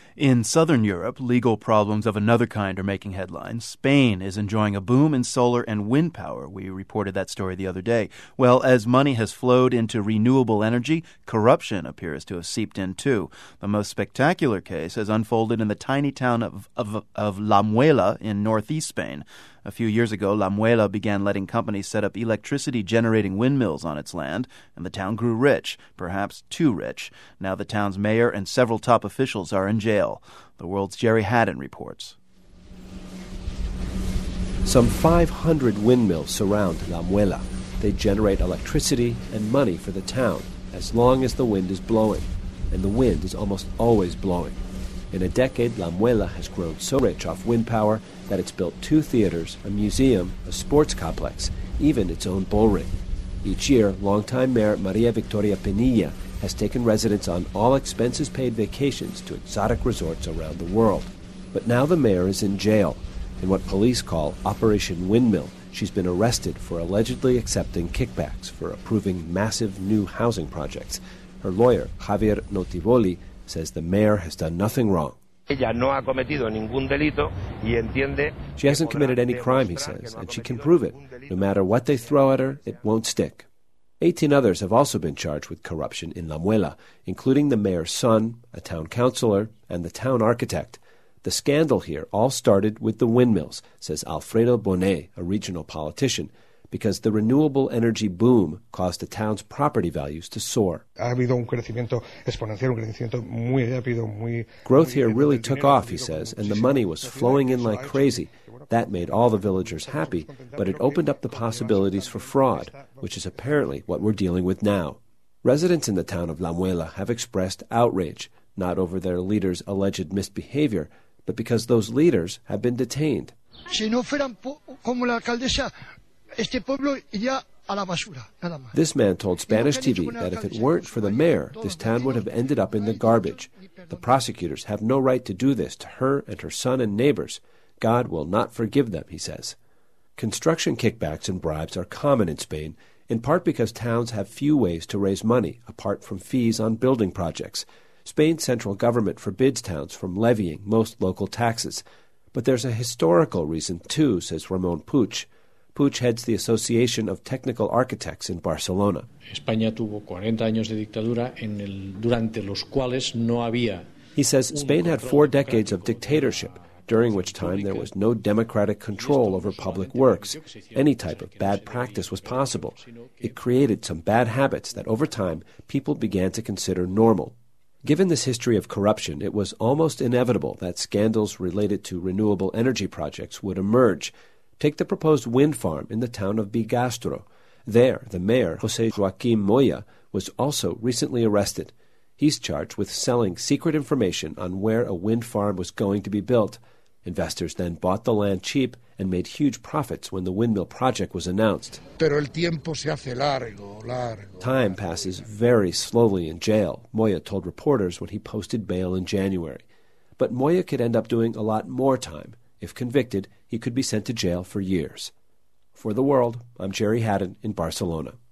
In southern Europe, legal problems of another kind are making headlines. Spain is enjoying a boom in solar and wind power. We reported that story the other day. Well, as money has flowed into renewable energy, corruption appears to have seeped in too. The most spectacular case has unfolded in the tiny town of La Muela in northeast Spain. A few years ago, La Muela began letting companies set up electricity-generating windmills on its land, and the town grew rich, perhaps too rich. Now the town's mayor and several top officials are in jail. The World's Jerry Haddon reports. Some 500 windmills surround La Muela. They generate electricity and money for the town as long as the wind is blowing, and the wind is almost always blowing. In a decade, La Muela has grown so rich off wind power that it's built 2 theaters, a museum, a sports complex, even its own bull ring. Each year, longtime Mayor Maria Victoria Pinilla has taken residents on all-expenses-paid vacations to exotic resorts around the world. But now the mayor is in jail. In what police call Operation Windmill, she's been arrested for allegedly accepting kickbacks for approving massive new housing projects. Her lawyer, Javier Notivoli, says the mayor has done nothing wrong. She hasn't committed any crime, he says, and she can prove it. No matter what they throw at her, it won't stick. 18 others have also been charged with corruption in La Muela, including the mayor's son, a town councilor, and the town architect. The scandal here all started with the windmills, says Alfredo Bonet, a regional politician, because the renewable energy boom caused the town's property values to soar. Growth here really took off, he says, and the money was flowing in like crazy. That made all the villagers happy, but it opened up the possibilities for fraud, which is apparently what we're dealing with now. Residents in the town of La Muela have expressed outrage, not over their leaders' alleged misbehavior, but because those leaders have been detained. This man told Spanish TV that if it weren't for the mayor, this town would have ended up in the garbage. The prosecutors have no right to do this to her and her son and neighbors. God will not forgive them, he says. Construction kickbacks and bribes are common in Spain, in part because towns have few ways to raise money apart from fees on building projects. Spain's central government forbids towns from levying most local taxes. But there's a historical reason too, says Ramon Puig. Puig heads the Association of Technical Architects in Barcelona. He says Spain had 4 decades of dictatorship, during which time there was no democratic control over public works. Any type of bad practice was possible. It created some bad habits that over time people began to consider normal. Given this history of corruption, it was almost inevitable that scandals related to renewable energy projects would emerge. Take the proposed wind farm in the town of Bigastro. There, the mayor, José Joaquim Moya, was also recently arrested. He's charged with selling secret information on where a wind farm was going to be built. Investors then bought the land cheap and made huge profits when the windmill project was announced. Time passes very slowly in jail, Moya told reporters when he posted bail in January. But Moya could end up doing a lot more time. If convicted, he could be sent to jail for years. For The World, I'm Jerry Haddon in Barcelona.